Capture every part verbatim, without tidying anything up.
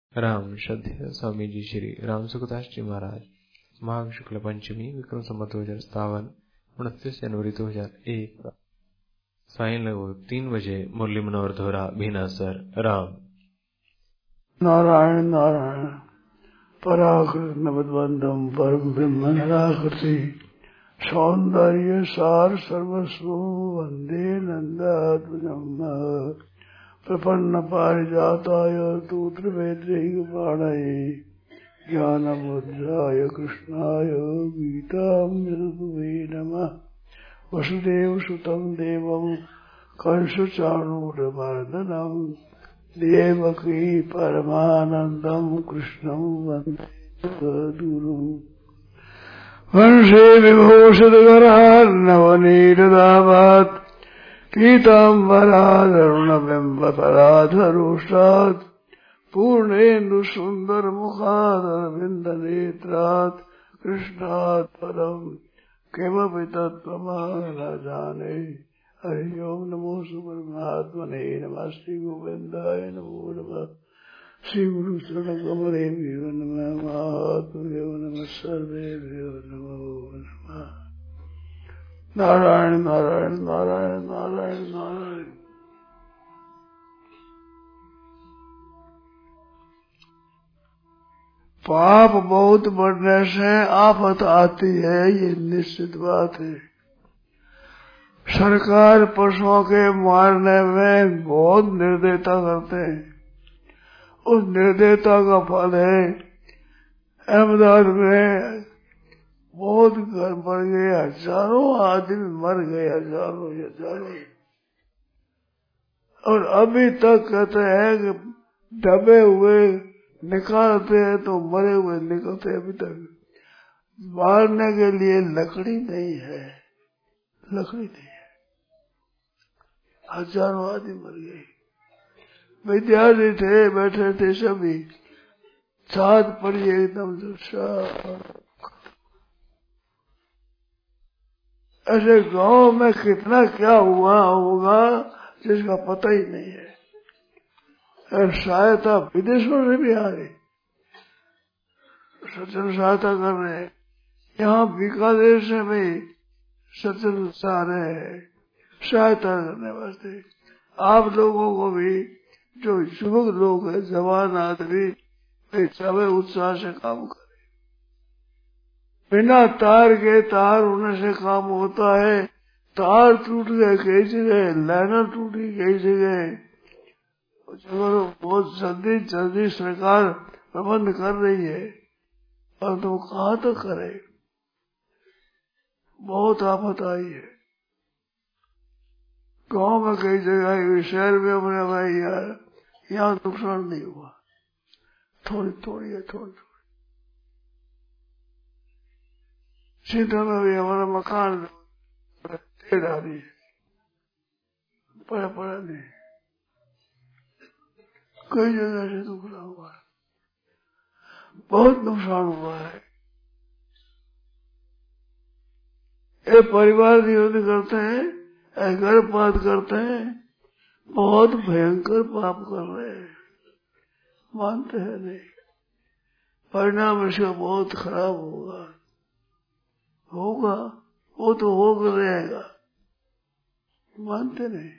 राम श्रद्धेय स्वामी जी श्री राम सुखदास जी महाराज। माघ शुक्ल पंचमी विक्रम संवत दो हजार सतावन उनतीस जनवरी दो हजार एक साय लगभग तीन बजे मुरली मनोहर धोरा भीनासर। राम नारायण नारायण पराकृत नवद्वंदम परम ब्रह्म निराकृति सौंदर्य सार सर्वस्व वंदे नंदात्मजम् प्रपन्न पारिजाताय तूत्रवेद्रैकपाणये ज्ञानमुद्राय कृष्णाय गीतामृतवे नमः। वसुदेवसुतं देवं कंसचाणूरमर्दनं देवकी परमानन्दं कृष्णं वन्दे जगद्गुरुम्। वंशे विभूषितकरार्णवनीरदाभात् पीताम्बराधरुणबिम्बफलाधरोष्टात् पूर्णेन्दुसुन्दरमुखादरविन्दनेत्रात् कृष्णात् परम् किमपि तत्त्वमहं न जाने। हरि ओम् नमो सुपरमात्मने नमः। श्री गोविन्दाय नमो नमः। श्री गुरु चरणकमलेभ्यो नमः। महात्मभ्यो नमः। सर्वेभ्यो नमो नमः। नारायण नारायण नारायण नारायण नारायण। पाप बहुत बढ़ने से आफत आती है, ये निश्चित बात है। सरकार पशुओं के मारने में बहुत निर्दयता करते हैं। उस निर्दयता का फल है अहमदाबाद में बहुत घर मर गए, हजारों आदमी मर गए, हजारों हजारों। और अभी तक कहते हैं कि दबे हुए निकालते हैं तो मरे हुए निकलते। अभी तक मारने के लिए लकड़ी नहीं है, लकड़ी नहीं है। हजारों आदमी मर गए। विद्यार्थी थे, बैठे थे सभी, छात पड़ी एकदम से। ऐसे गांव में कितना क्या हुआ होगा जिसका पता ही नहीं है। और सहायता विदेशों से भी आ रही, सज्जन सहायता कर रहे हैं। यहाँ बीकानेर से भी सज्जन आ रहे हैं सहायता करने वास्ते। आप लोगों को भी जो युवक लोग हैं, जवान आदमी, वे सभी उत्साह से काम करें। बिना तार के तार होने से काम होता है। तार टूट गए कई जगह, लाइनर टूटी कई जगह। बहुत जल्दी जल्दी सरकार प्रबंध कर रही है, और तो कहाँ तक करे। बहुत आफत आई है गांव में कई जगह। शहर में अपने भाई यार यहाँ नुकसान नहीं हुआ, थोड़ी थोड़ी है, थोड़ी थोड़ी। सीधा में भी हमारा मकान ढेर आ रही है, पड़ा पड़ा नहीं। कई जगह से नुकसान हुआ है, बहुत नुकसान हुआ है। ये परिवार विरोधी करते हैं, गर्भपात करते हैं, बहुत भयंकर पाप कर रहे हैं, मानते हैं नहीं। परिणाम इसका बहुत खराब होगा, होगा वो तो होकर रहेगा, मानते नहीं।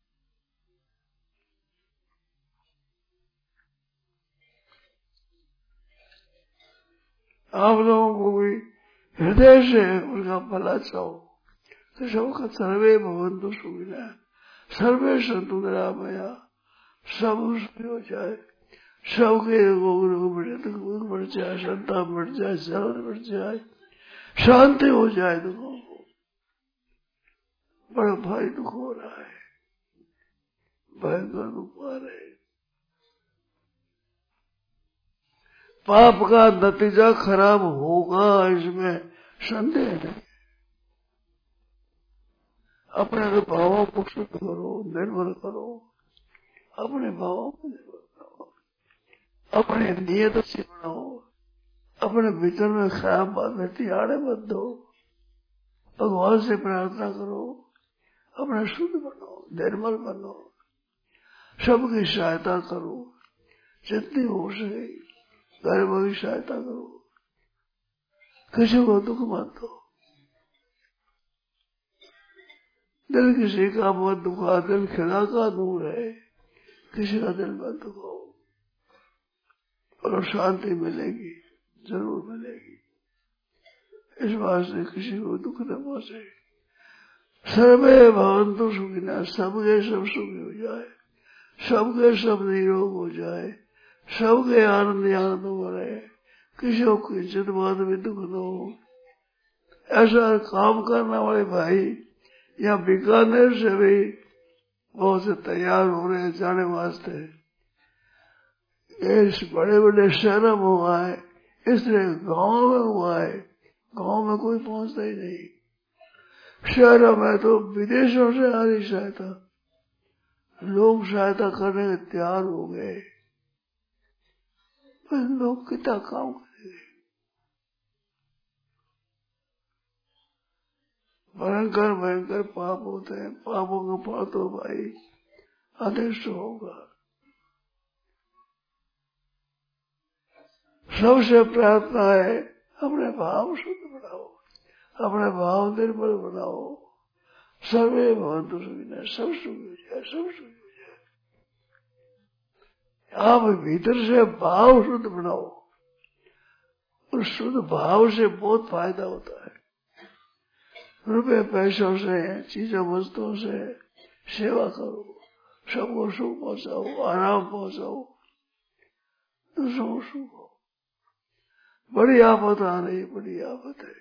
आप लोगों को भी हृदय से उनका भला चाहो तो सबका सर्वे भवन्तु सुखिनः सर्वे सन्तु निरामया। सब सुखी हो जाए, सबके रोग रोग बढ़ जाए, संतान बढ़ जाए, सरल बढ़ जाए, शांति हो जाए। दुखों को बड़ा भारी दुख हो रहा है, भयंकर दुख आ रहे। पाप का नतीजा खराब होगा, इसमें संदेह नहीं। अपने भावों को शुद्ध करो, निर्मल करो, अपने भावों को निर्मल करो, अपने नियत से बनाओ, अपने भीतर में खराब बात रहती आड़े मत दो, भगवान से प्रार्थना करो, अपना शुद्ध बनो, निर्मल बनो, सबकी सहायता करो, जितनी हो सके गरीबों की सहायता करो, किसी को दुख मत दो, दिल किसी का मत दुखा, दिल खिला का दूर है, किसी का दिल मत दुखाओ और शांति मिलेगी, जरूर मिलेगी। इस बात से किसी को दुख न पहुंचे। सर्वे भवन्तु सुखिनः, सबके सब सुखी हो जाए, सबके सब निरोग हो जाए, सबके आनंद आनंद हो रहे, किसी को किंचित बात भी दुख न हो। ऐसा काम करने वाले भाई यहाँ बीकानेर से भी बहुत से तैयार हो रहे हैं जाने वास्ते। इस बड़े बड़े शहरों में हुआ है, इसलिए गांव में हुआ है, गांव में कोई पहुंचता ही नहीं। शहरों में तो विदेशों से आ रही सहायता, लोग सहायता करने के तैयार हो गए, पर लोग कितना काम करेंगे। भयंकर भयंकर पाप होते हैं, पापों का फल तो भाई अनिष्ट होगा। सबसे प्रार्थना है अपने भाव शुद्ध बनाओ, अपने भाव निर्मल बनाओ। सर्वे भवन्तु सुखिनः, सब सुखी हो जाए, सब सुखी हो जाए। आप भीतर से भाव शुद्ध बनाओ, उस शुद्ध भाव से बहुत फायदा होता है। रुपए पैसों से, चीजों वस्तुओं से सेवा करो, सबको सुख पहुंचाओ, आराम पहुंचाओ, दूसरों को सुख हो। बड़ी आफत आ रही, बड़ी आफत है।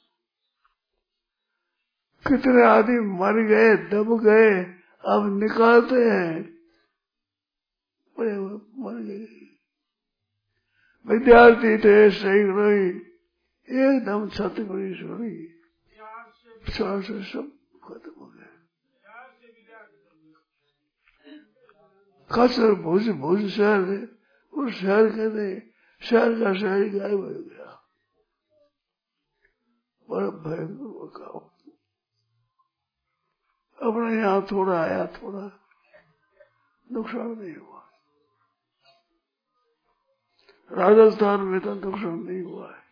कितने आदमी मर गए, दब गए, अब निकालते हैं, बड़े मर गए। विद्यार्थी थे, सही रही, एकदम छत बड़ी सुनी, चार से सब खत्म हो गए। खासकर भुज भुज शहर है, उस शहर कहते शहर का शहर ही गायब हो गया। बड़ा भयंकर काम। अपने यहाँ थोड़ा आया, थोड़ा नुकसान नहीं हुआ। राजस्थान में तो नुकसान नहीं हुआ है।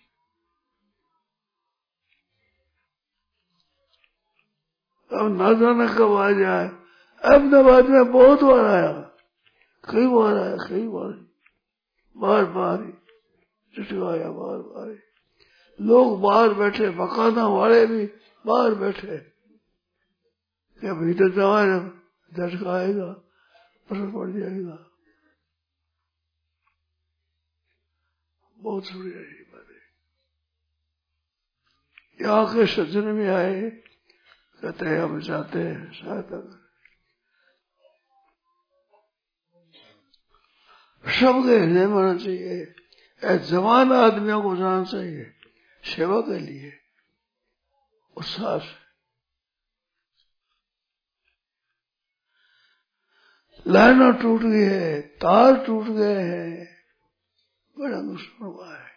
अब न जाने कब आ जाए। अहमदाबाद में बहुत बार आया, कई बार आया, कई बार बार बार चिटकाया, बार बार लोग बाहर बैठे, मकाना वाले भी बाहर बैठे, क्या भीतर जाए झटका आएगा, असर पड़ जाएगा। बहुत सुनी रही बातें। यहाँ के सज्जन में आए, कहते हैं हम चाहते हैं सहायता करें। सबके हृदय में होना चाहिए, जवान आदमियों को जाना चाहिए सेवा के लिए उत्साह से। लाइनें टूट गई है, तार टूट गए हैं, बड़ा नुकसान हुआ है।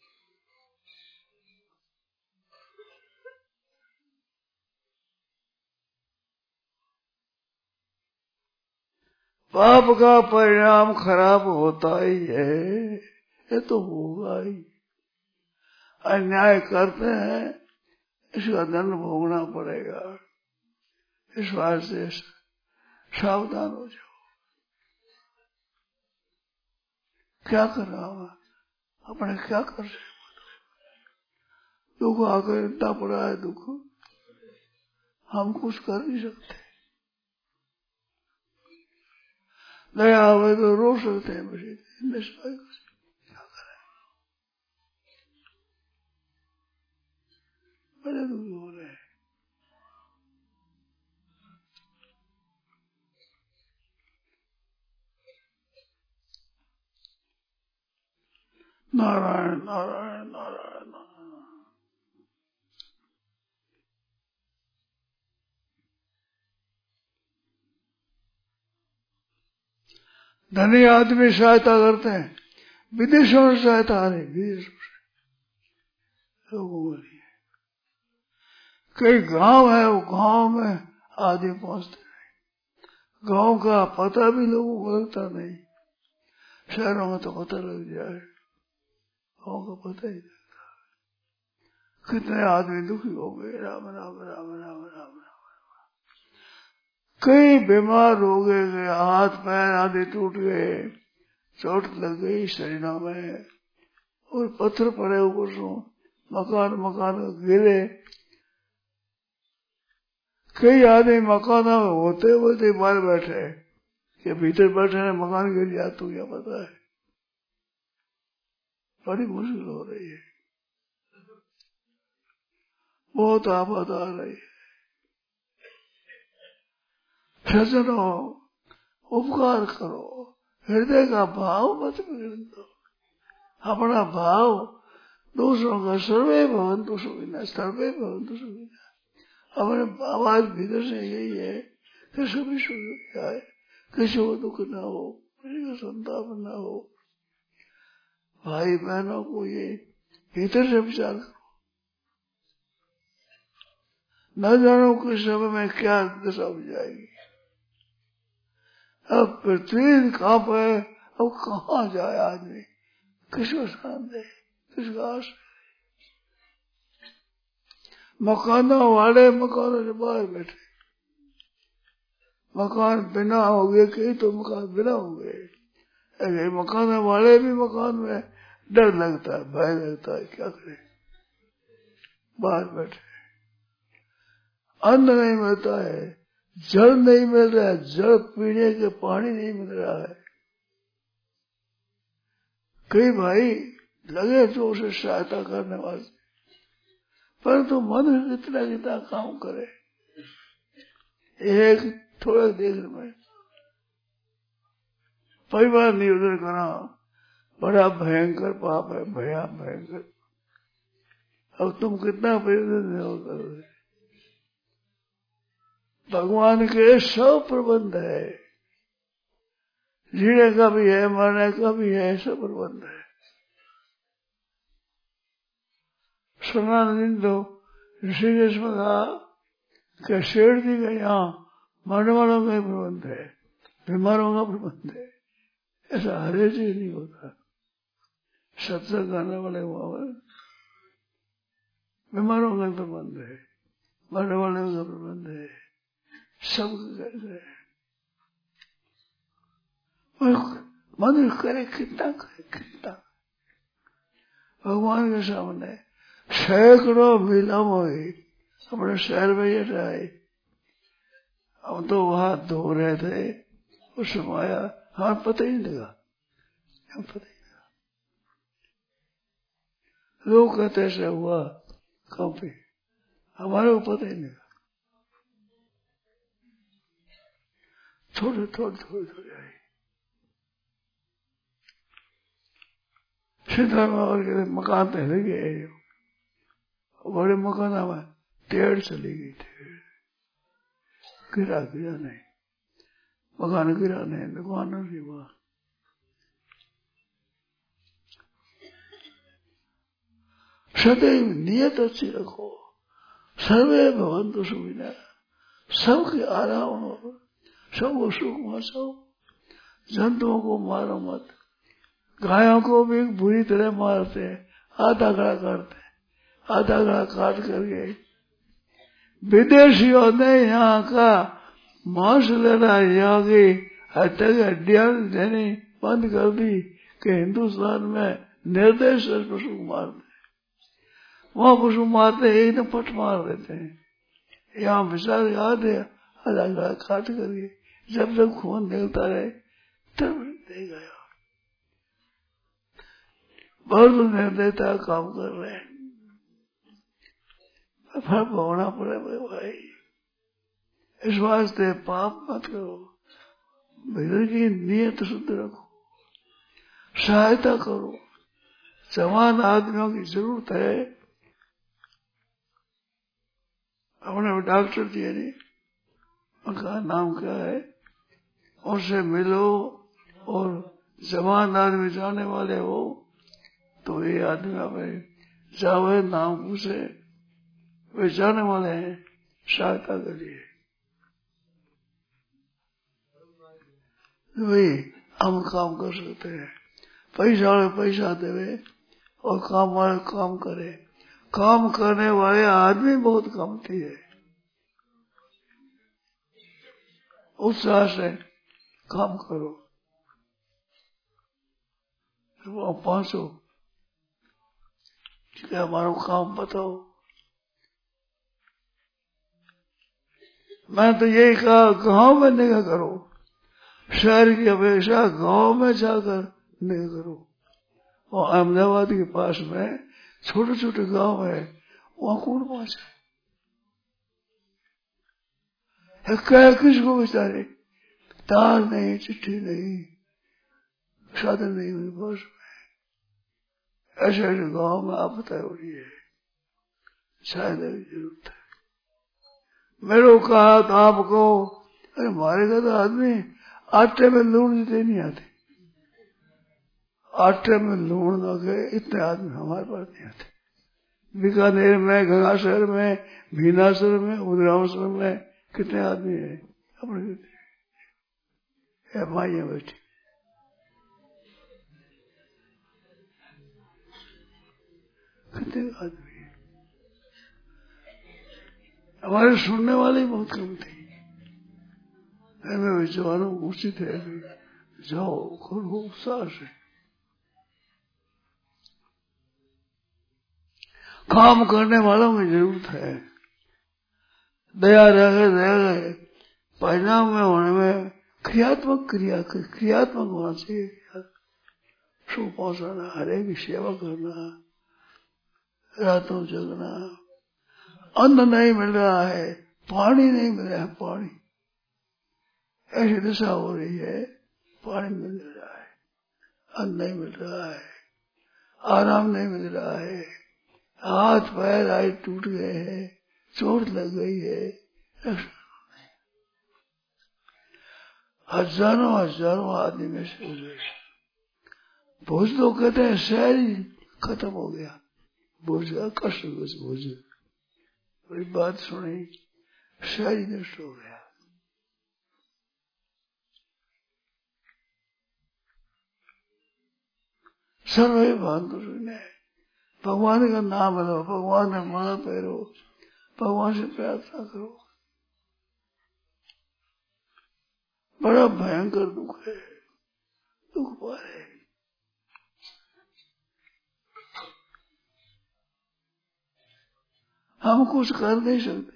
पाप का परिणाम खराब होता ही है, ये तो होगा ही। अन्याय करते हैं, इसका दंड भोगना पड़ेगा। इस बात से सावधान हो जाओ। क्या कर रहा हूं, अपने क्या कर रहे हैं? दुख आकर इतना पड़ा है, दुख हम कुछ कर नहीं सकते। दया आवे तो रो सकते हैं, बस क्या करें, बड़े दुख हो रहे हैं। नारायण नारायण नारायण नारायण। धनी आदमी सहायता करते हैं, विदेशों से सहायता आ रही, विदेशों से लोगों के लिए। कई गांव है, वो गांव में आदमी पहुंचते नहीं, गांव का पता भी लोगों को लगता नहीं। शहरों में तो पता लग जाए, गाँव का पता ही नहीं। कितने आदमी दुखी हो गए, राम राम राम राम राम राम। कई बीमार हो गए, हाथ पैर आदि टूट गए, चोट लग गई शरीरों में, और पत्थर पड़े ऊपर से, मकान मकान गिरे। कई आदमी मकानों में होते होते बाहर बैठे, कि भीतर बैठे हैं मकान गिर जाए तो क्या पता है। बड़ी मुश्किल हो रही है, बहुत आफत आ रही है। सज्जनों, उपकार करो, हृदय का भाव मत बिगड़ने दो। अपना भाव दूसरों का सर्वे भवन्तु सुखिनः, सर्वे भवन्तु सुखिनः। अपने आवाज भीतर से यही है कि सभी सुख हो जाए, किसी को दुख न हो, किसी को संताप न हो। भाई बहनों को ये भीतर से विचार करो, न जानो किस समय में क्या दशा हो जाएगी। अब पृथ्वी कहाँ पर, अब कहाँ जाए आदमी, किसको शान दे, किसका आश। मकानों वाले मकानों से बाहर बैठे, मकान बिना हो गए, कई तो मकान बिना हो गए। अरे मकान वाले भी मकान में डर लगता है, भय लगता है, क्या करें, बाहर बैठे। अन्न नहीं मिलता है, जल नहीं मिल रहा है, जल पीने के पानी नहीं मिल रहा है। कई भाई लगे तो उसे सहायता करने वाले, परंतु मनुष्य कितना कितना काम करे एक थोड़ा देर में। परिवार नियोजन करना बड़ा भयंकर पाप है, भया भयंकर। अब तुम कितना परिवर्तन करोगे। भगवान के सब प्रबंध है, जीने का भी है, मरने का भी है, सब प्रबंध है। सनातन तो ऋषिकेश में कहा कि शेर जी का यहाँ मरने वालों का प्रबंध है, बीमारों का प्रबंध है। ऐसा हरे चीज नहीं होता। सत्संग करने वाले वहां बीमारों का प्रबंध है, मरने वालों का प्रबंध है, सब कैसे है। मनुष्य करे कितना करे कितना। भगवान के सामने सैकड़ों मीलों में अपने शहर में ये रहे, हम तो वहां धो रहे थे, उस समय आया, हमें पता ही नहीं लगा, हमें पता ही नहीं लगा। लोग कहते ऐसे हुआ कहाँ पे, हमारे को पता ही नहीं लगा। थोड़े थोड़े थोड़े थोड़े आई। सीधा और मकान तो हिल गए, बड़े मकान में टेढ़ चली गई, टेढ़ गिरा गिरा नहीं, मकान गिरा नहीं, दुकान नहीं हुआ। सदैव नियत अच्छी रखो, सर्वे भवन्तु सुखिनः, सबके आराम हो, सबको सुख पहुंचाओ। जंतुओं को मारो मत, गायों को भी बुरी तरह मारते हैं, आधा गला काटते, आधा गला काट करके विदेशियों ने यहाँ का मांस लेना, यहाँ की हत्या की हड्डियां देनी बंद कर दी कि हिंदुस्तान में निर्देश पशु मारते, वहां पशु मारते एक दम पट मार देते हैं। यहाँ विचार आधे आधा गला काट करके जब जब खून निकलता रहे तब देगा। बहुत निर्दयता काम कर रहे हैं, फल भोगना पड़े भाई। इस वास्ते पाप मत करो, भीतर की नियत शुद्ध रखो, सहायता करो। जवान आदमियों की जरूरत है। अपने डॉक्टर दिए नहीं, उनका नाम क्या है, उनसे मिलो और जवान आदमी जाने वाले हो तो ये आदमी आप जावे नाम पूछे, वे जाने वाले हैं, सहायता करिए। वही हम काम कर सकते हैं। पैसा वाले पैसा देवे और काम वाले काम करे। काम करने वाले आदमी बहुत कम थे। उत्साह से काम करो। वो पहुंचो कि हमारा काम बताओ। मैं तो यही कहा गांव में निगाह करो, शहर की अपेक्षा गांव में जाकर निगाह करो। और अहमदाबाद के पास में छोटे छोटे गांव है, वहां कौन पहुंचे? क्या किसको बेचारे तार नहीं, चिट्ठी नहीं, साधन नहीं हुई बस में। ऐसे ऐसे गांव में आपदा हो रही है, शायद जरूरत है। मेरे को कहा तो आपको, अरे हमारे का तो आदमी आटे में लूण देते नहीं आते। आटे में लूण न गए इतने आदमी हमारे पास नहीं आते। बीकानेर में, गंगाशहर में, भीनासर में, उदरामसर में कितने आदमी है अपने माइया बैठी। कितने आदमी है? हमारे सुनने वाले बहुत कम थे। मैं जवानों को उचित है जाओ करो उत्साह से काम करने वालों की जरूरत है। दया रहे दया रहे परिणाम में होने में क्रियात्मक क्रिया क्रियात्मक होना चाहिए। सुख पहुंचाना, हरे की सेवा करना, रातों जगना। अन्न नहीं मिल रहा है, पानी नहीं मिल रहा है, पानी ऐसी दशा हो रही है, पानी मिल रहा है, अन्न नहीं मिल रहा है, आराम नहीं मिल रहा है, हाथ पैर आए टूट गए हैं, चोट लग गई है। हजारों हजारों आदमी में से हुए। भोज लोग कहते हैं शहर ही खत्म हो गया, भोज का कष्ट भोज। बड़ी बात सुनी, शहर ही नष्ट हो गया। सर्वे बहादुर ने भगवान का नाम लो, भगवान ने माला पहरो, भगवान से प्रार्थना करो। बड़ा भयंकर दुख है, दुख पाए। हम कुछ कर नहीं सकते।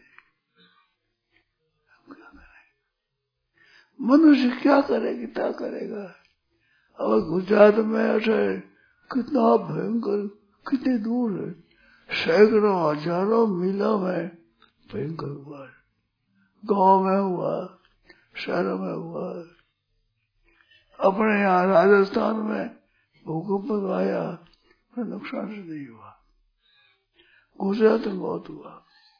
मनुष्य क्या करेगी, क्या करेगा? अब गुजरात में ऐसे कितना भयंकर, कितने दूर है, सैकड़ों हजारों मीलों में भयंकर हुआ। गांव में हुआ, शहरों में हुआ। अपने यहाँ राजस्थान में भूकंप आया, पर नुकसान से नहीं हुआ। गुजरात में बहुत हुआ।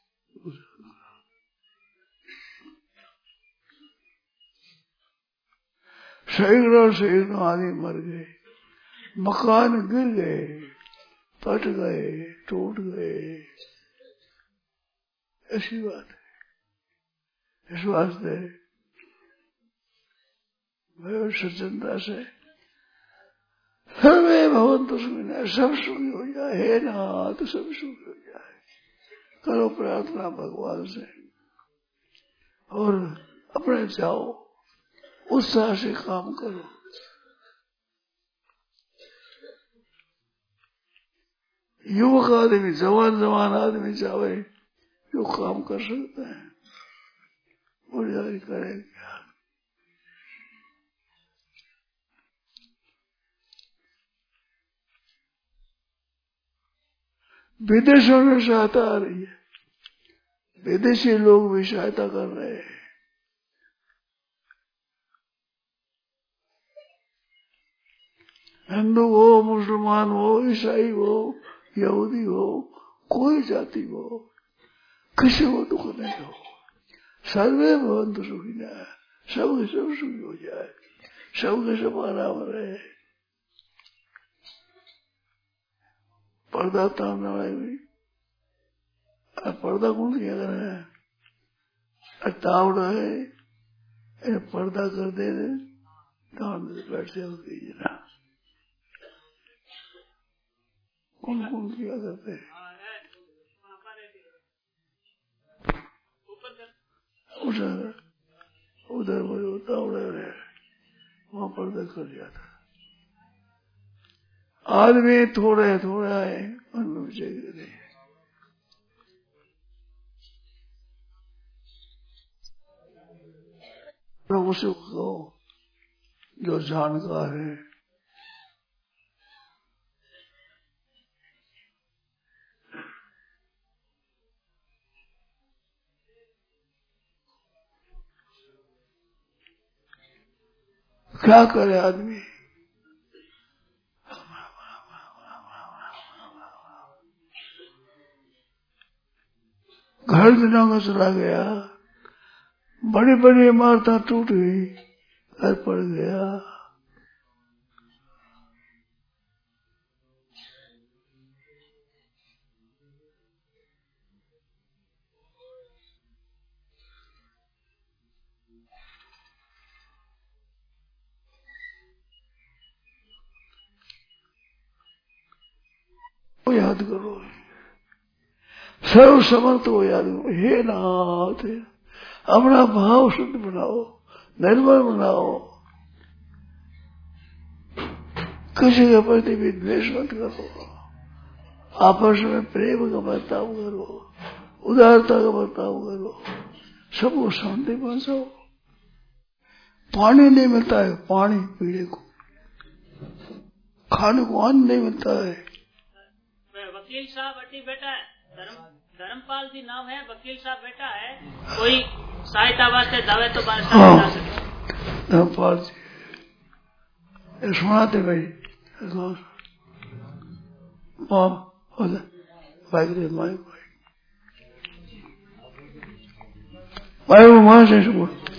सैकड़ों सैकड़ों आदमी मर गए, मकान गिर गए, फट गए, टूट गए। ऐसी बात है। इस वास्ते मैं सज्जनता से सर्वे भवन्तु सुखिनः, सब सुखी हो जाए। हे नाथ सब सुखी हो जाए। करो प्रार्थना भगवान से और अपने जाओ, उत्साह से काम करो। युवक आदमी, जवान जवान आदमी चाहे जो काम कर सकते हैं वो जारी करेगा। विदेशों में सहायता आ रही है, विदेशी लोग भी सहायता कर रहे हैं। हिंदू हो, मुसलमान हो, ईसाई हो, यहूदी हो, कोई जाति हो, किसी को दुख नहीं हो। सर्वे भवन्तु सुखिनः, सबके सब सुखी हो जाए, सबके सब आराम रहे। पर्दा तामने वाले भी पर्दा कौन किया कर रहे हैं? ताव रहे पर्दा कर दे, ताव बैठ से होती जना कौन कौन किया करते उधर उधर वो होता उधर है वहां पर्दा कर दिया था। आदमी थोड़े थोड़े आए उनमें विजय गिरे। प्रभु से कहो जो जानकार है क्या करे आदमी। घर दिनों का चला गया, बड़ी बड़ी इमारतें टूट गई, घर पड़ गया। वो याद करो, सर्व समर्थ को याद करो। हे नाथ अपना भाव शुद्ध बनाओ, निर्मल बनाओ, किसी के प्रति भी द्वेष मत करो, आपस में प्रेम का बर्ताव करो, उदारता का बर्ताव करो, सबको शांति पहुंचाओ। पानी नहीं मिलता है, पानी पीने को, खाने को अन्न नहीं मिलता है। वकील साहब अटी बेटा है, धर्म धर्मपाल जी नाम है, वकील साहब बेटा है, कोई सहायता वास्ते दावे तो बादशाह बता सके। धर्मपाल जी सुनाते भाई भाई भाई वहां से